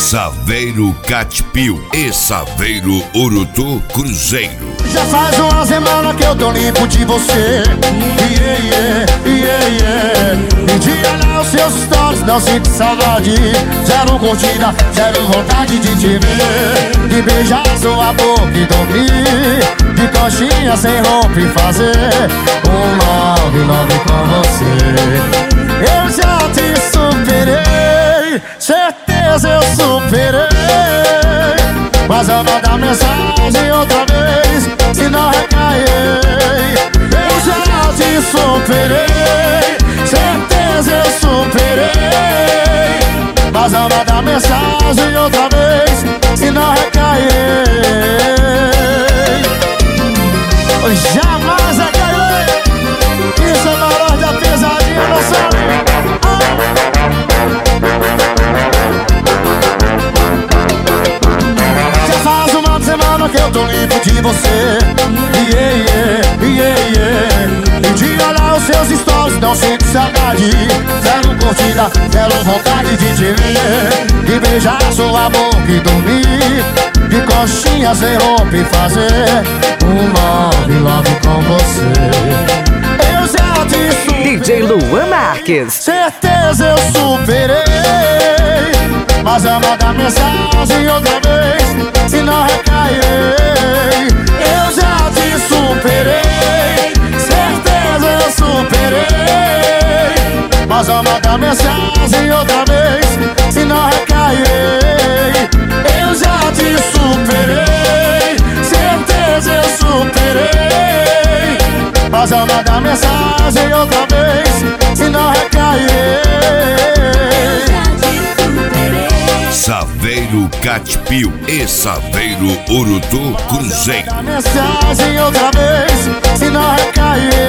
Saveiro Catipil e Saveiro Urutu Cruzeiro. Já faz uma semana que eu tô limpo de você. Me diga lá os seus stories, não sinto saudade. Zero curtida, zero vontade de te ver. De beijar sua boca e dormir. De coxinha sem roupa e fazer um love com você. Eu já te superei, certeza eu superei. Mas eu vou dar mensagem outra vez, se não recairei. Eu já te superei, certeza eu superei. Mas eu vou dar mensagem outra vez, se não recairei. Eu jamais recairei. Isso é valor da pesadinha, não sabe? Que eu tô limpo de você. Me diga lá os seus stories, não sinto saudade. Zero curtida, zero vontade de te ver. De beijar sua boca e dormir. De coxinha sem roupa e fazer um love com você. Eu já te superei, DJ Luan Marques. certeza eu superei. Mas eu vou dar mensagem outra vez, se não recairei. Eu já te superei, certeza eu superei. Mas eu vou dar mensagem outra vez, se não recairei. Eu já te superei, certeza eu superei. Mas eu vou dar mensagem outra vez, se não recairei. Saveiro Catipil e Saveiro Urutu Cruzeiro. Mensagem outra vez, se não recair.